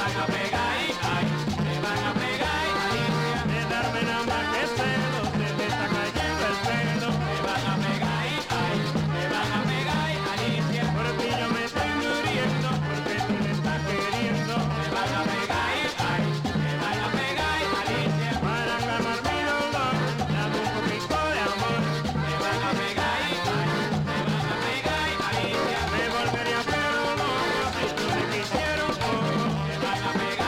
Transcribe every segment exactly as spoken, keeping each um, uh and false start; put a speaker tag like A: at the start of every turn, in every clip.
A: van a pegar, ay, ay, me van a pegar, Alicia.
B: De darme nada más que celo, se te está cayendo el pelo.
A: Me van a pegar, ay, ay, me van a pegar, Alicia.
B: Por ti yo me estoy muriendo, porque tú me estás queriendo.
A: Me van a pegar, ay, ay, me van a pegar, Alicia.
B: Para calmar mi dolor, dame un poquito de amor.
A: Me van a pegar, ay, ay, me van a pegar, Alicia.
B: Me volvería pero loco si tú me quisieras un poco.
A: Me van a pegar.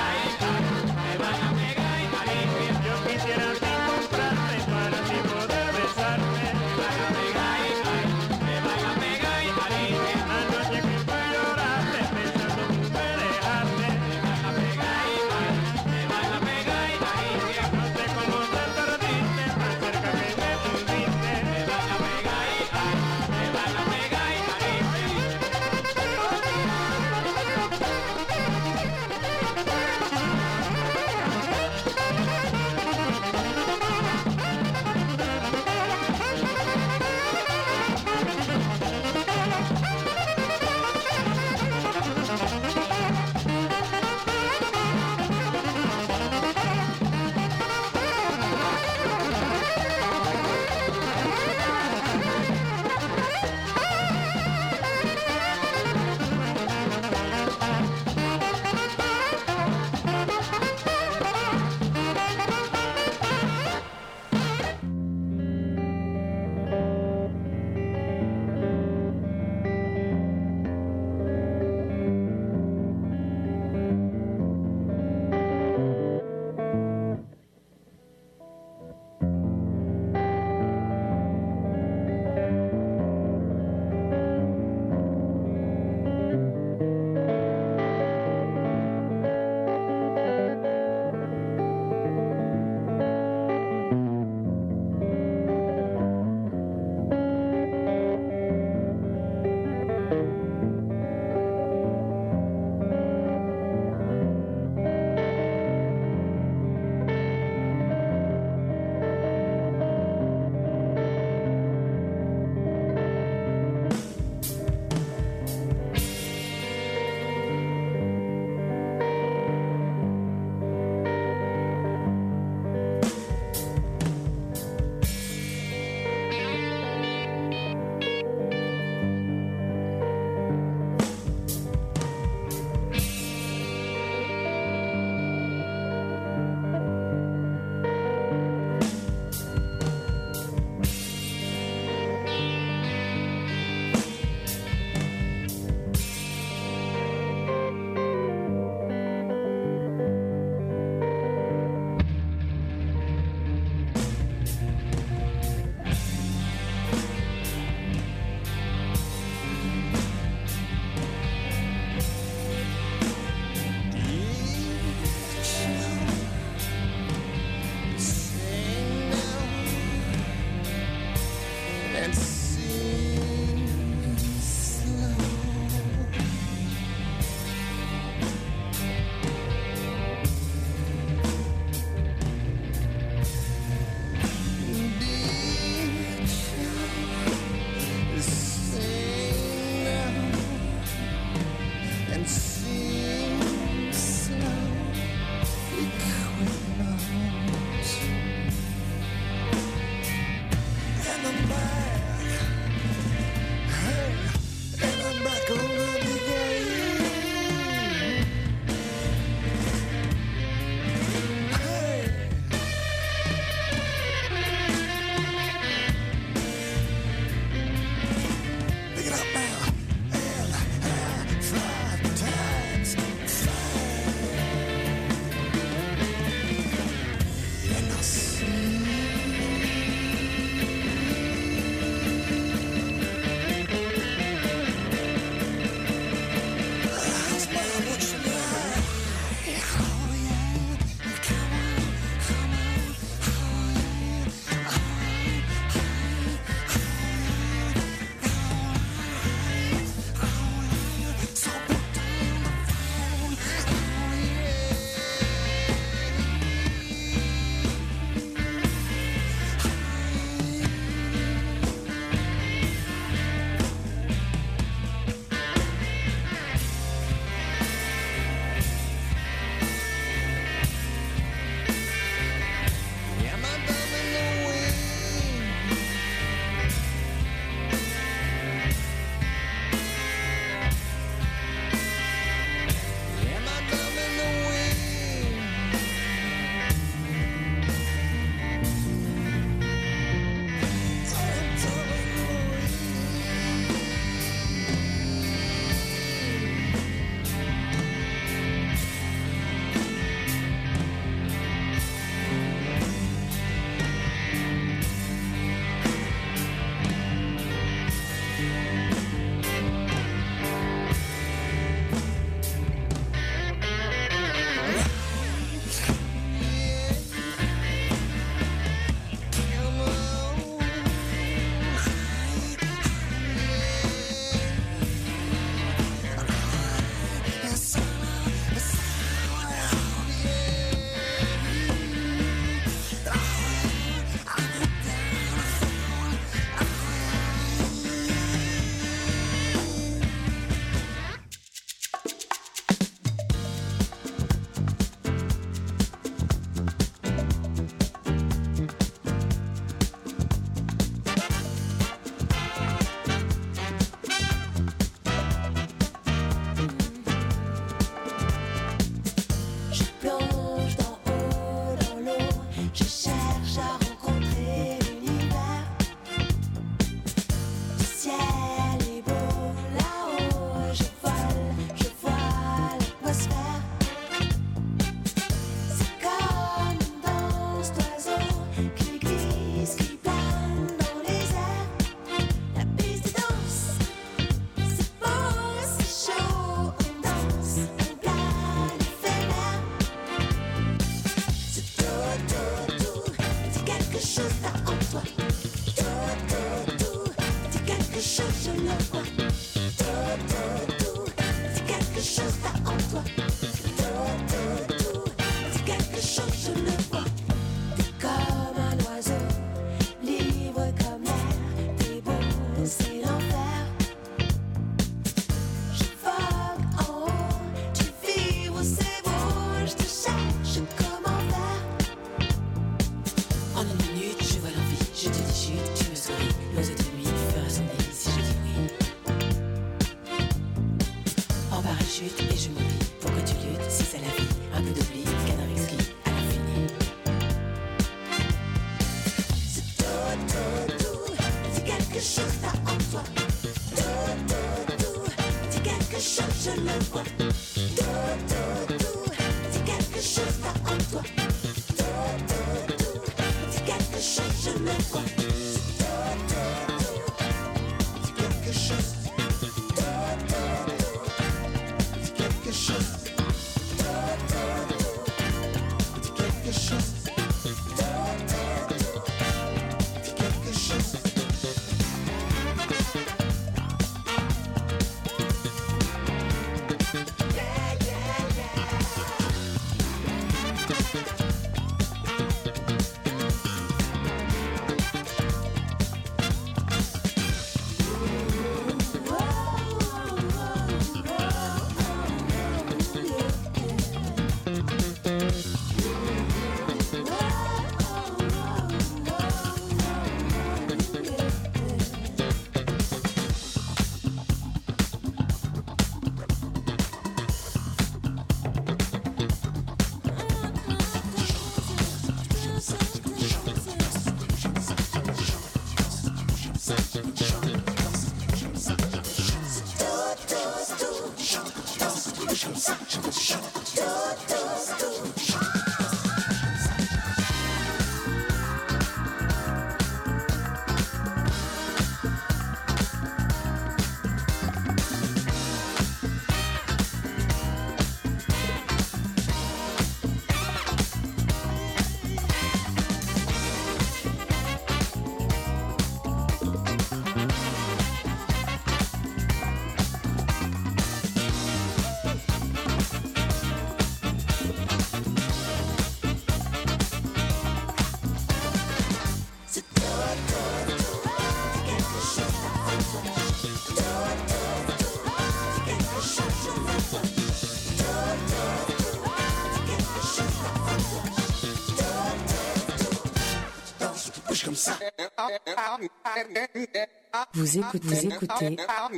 C: Vous écoutez, vous écoutez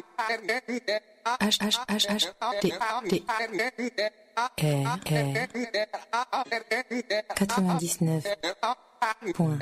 C: H H H H T T R R quatre-vingt-dix-neuf point.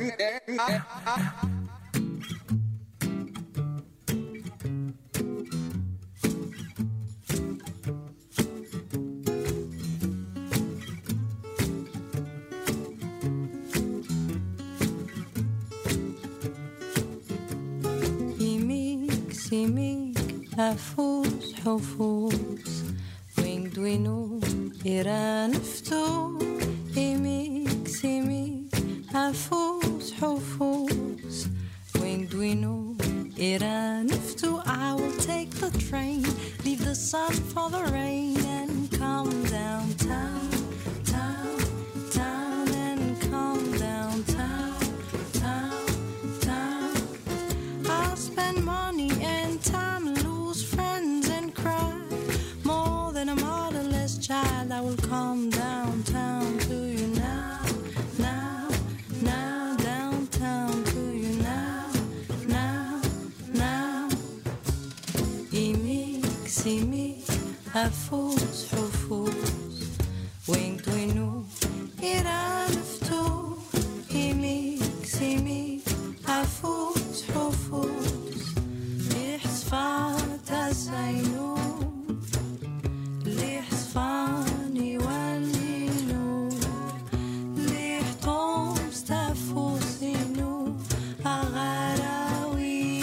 D: سيميك أفوز حفوز وين دوينو إيران فتو إيميك سيميك أفوز حفوز وين دوينو إيران فتو. I will take the train, leave the sun for the rain and come downtown, town, town and come downtown, town, town. I'll spend money and time, lose friends and cry. More than a motherless child, I will come downtown to you now, now, now, downtown to you now, now, now. إيميك سيميك أفوز حفوز وين دوينو إيران فتو. إيميك سيميك أفوز حفوز لحصفات الزينو لحصفاني والليلو لحطوم ستفوسينو أغراوي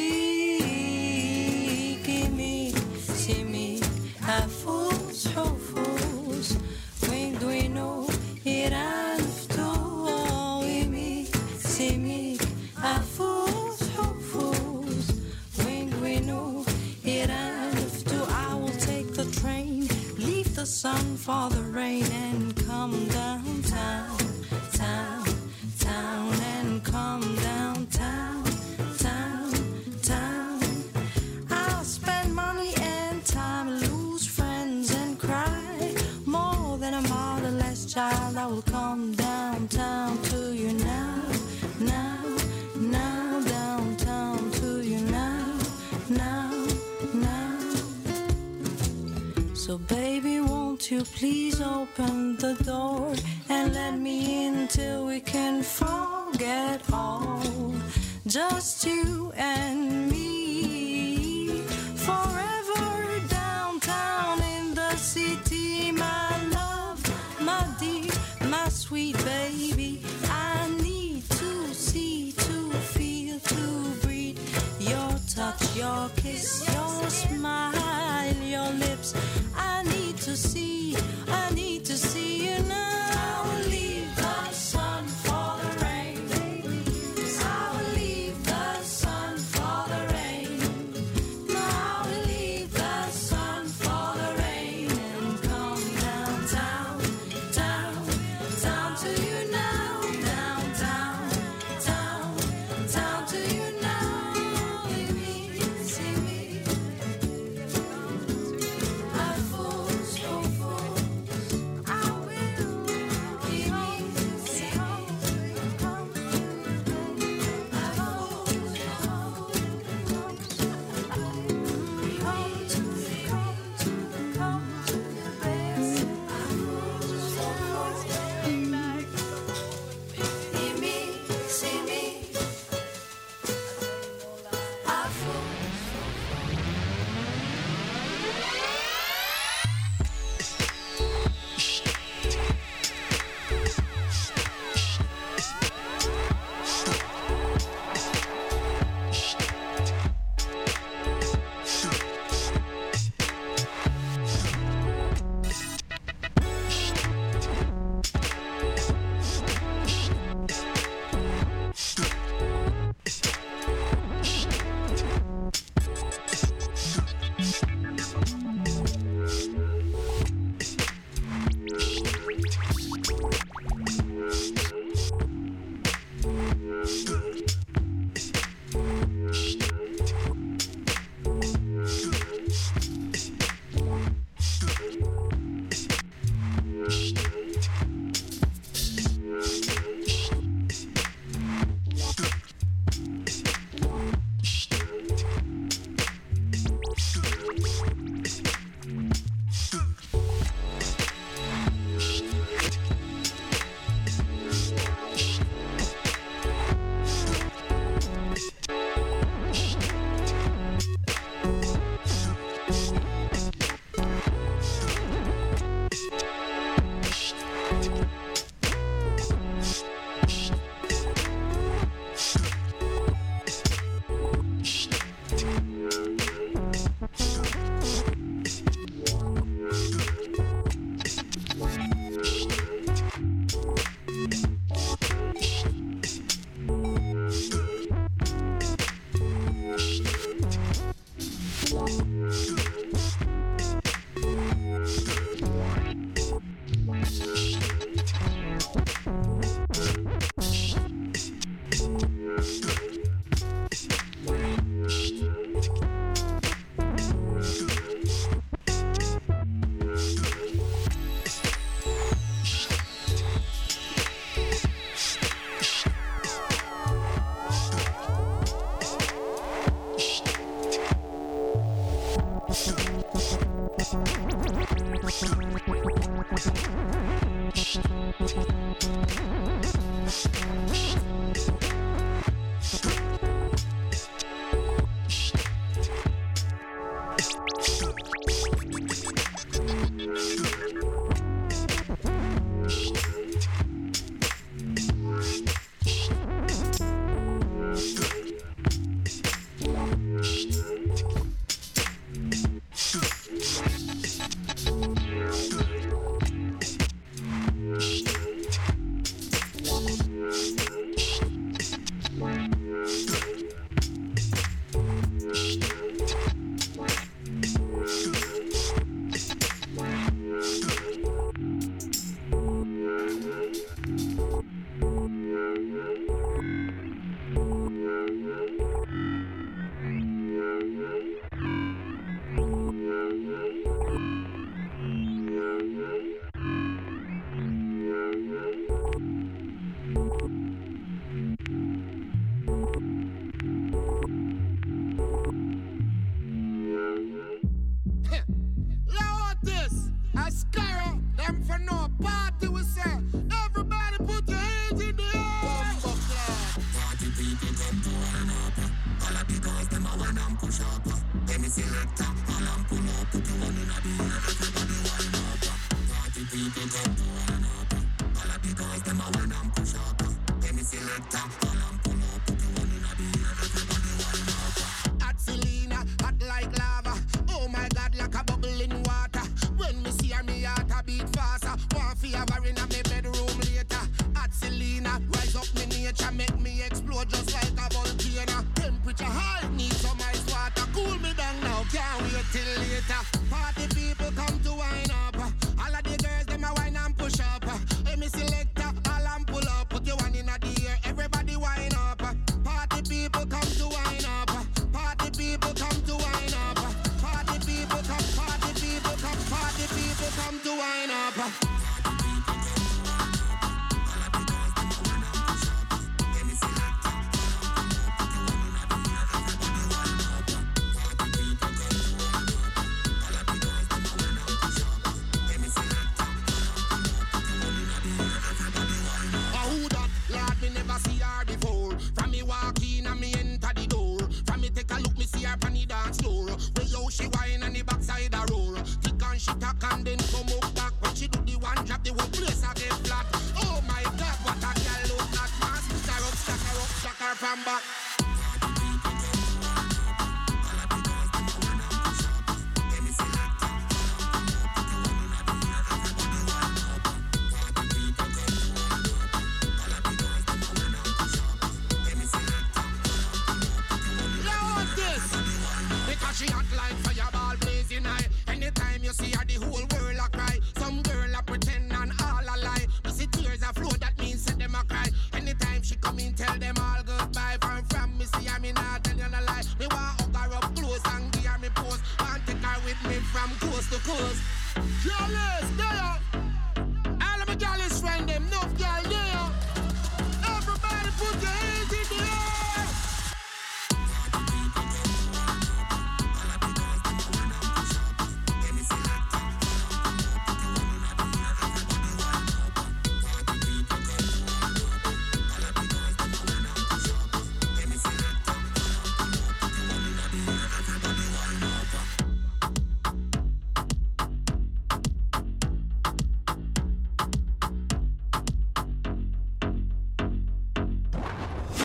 D: ديك. إيميك سيميك أفوز حفوز وين دوينو إيران فتو. إيميك سيميك أفوز حفوز when we know it enough to. I will take the train, leave the sun for the rain and come downtown, town, town and come downtown, town, town. I'll spend money and time, lose friends and cry. More than a motherless child, I will come downtown to you now, now, now, downtown to you now, now, now. So baby, won't you please open the door and let me in till we can forget all, just you and me, forever downtown in the city, my love, my dear, my sweet baby. I need to see
E: From coast to coast, careless, there.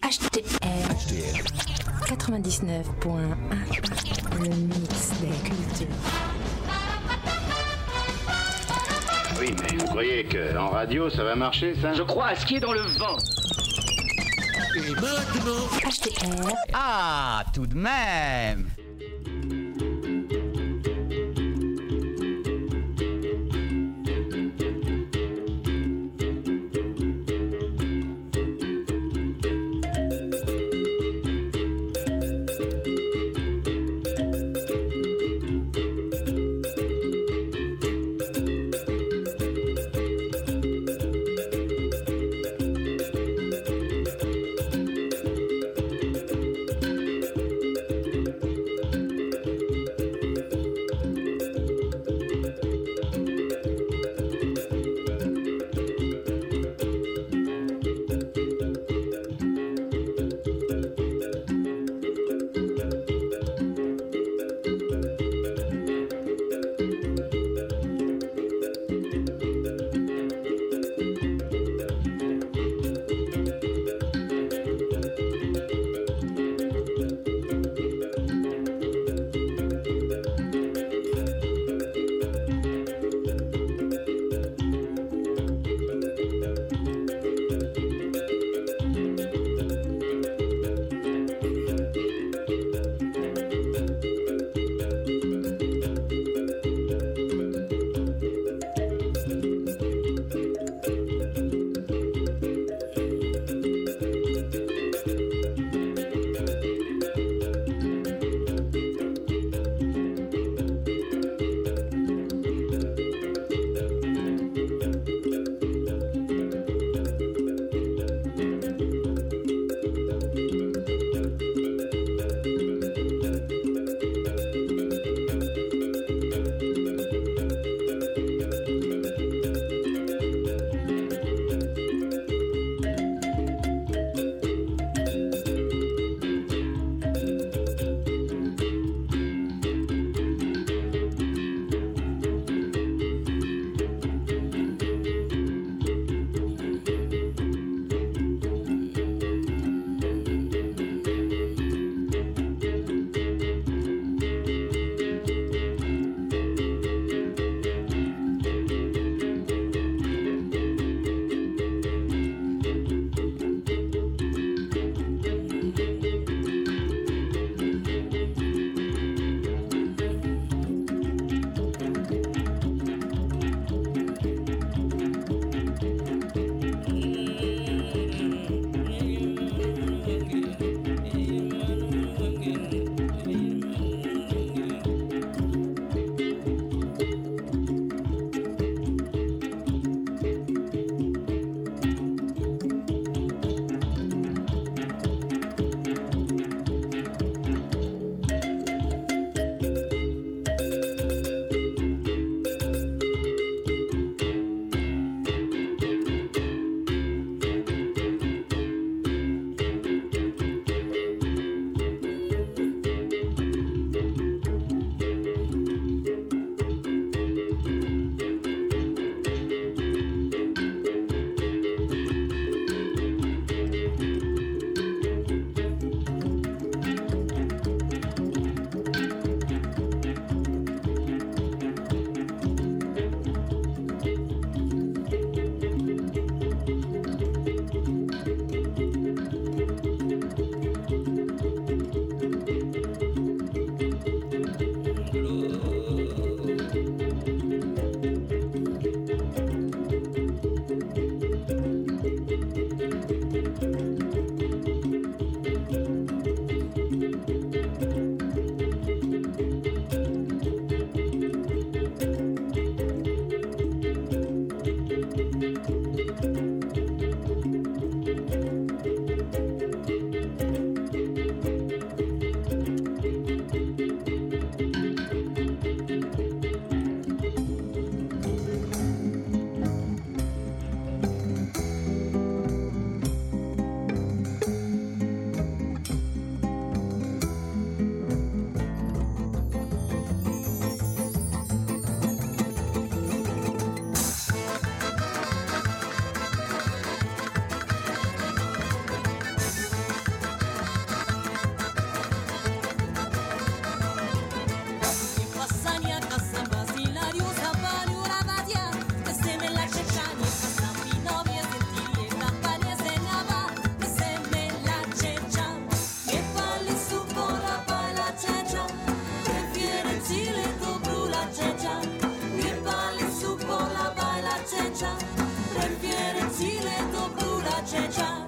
C: H T R quatre-vingt-dix-neuf point un, le mix des cultures.
E: Oui, mais vous croyez qu'en radio, ça va marcher, ça?
F: Je crois à ce qui est dans le vent.
B: Et maintenant,
C: H T R
F: Ah, tout de même.
D: checha, prefiere Chile dobru la checha.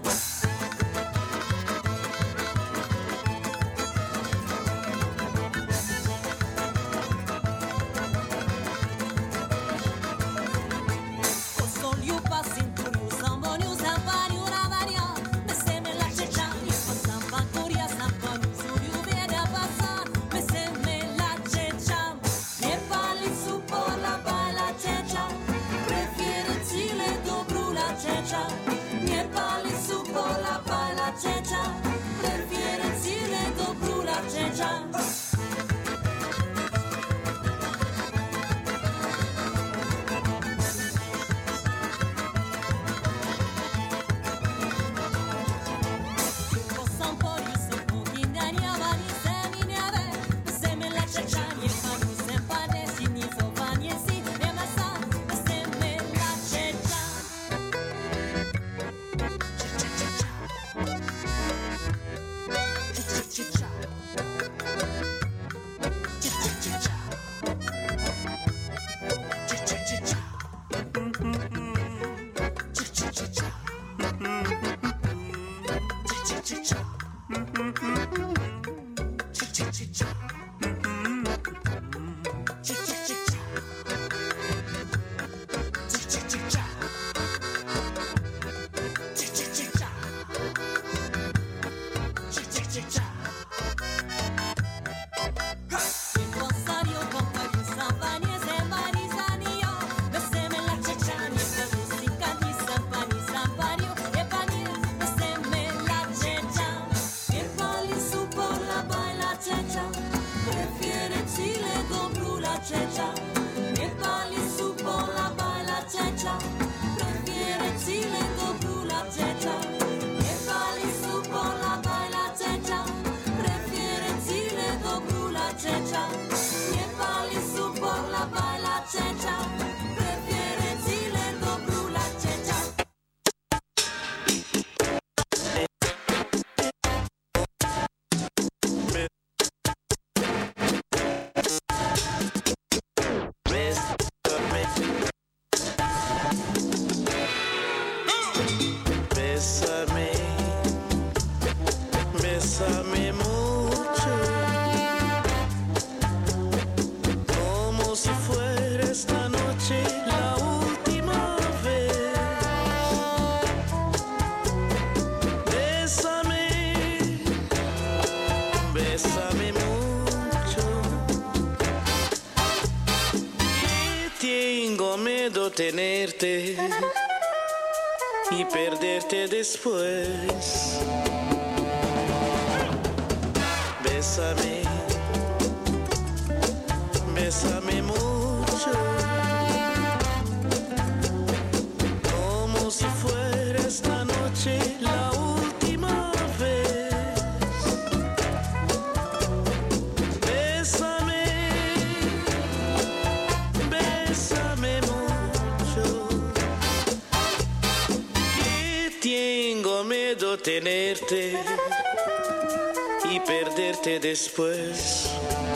G: Bésame mucho, como si fuera esta noche la última vez. Bésame, bésame mucho, y tengo miedo tenerte y perderte después. Bésame, bésame mucho, como si fuera esta noche la última vez. Bésame, bésame mucho, que tengo miedo tenerte y perderte después.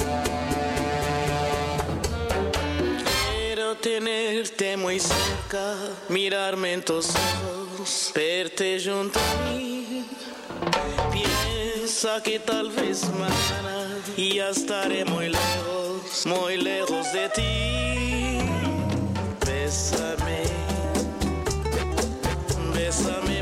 G: Quiero tenerte muy cerca, mirarme en tus ojos, verte junto a mí. Piensa que tal vez mañana ya estaré muy lejos, muy lejos de ti. Bésame, bésame.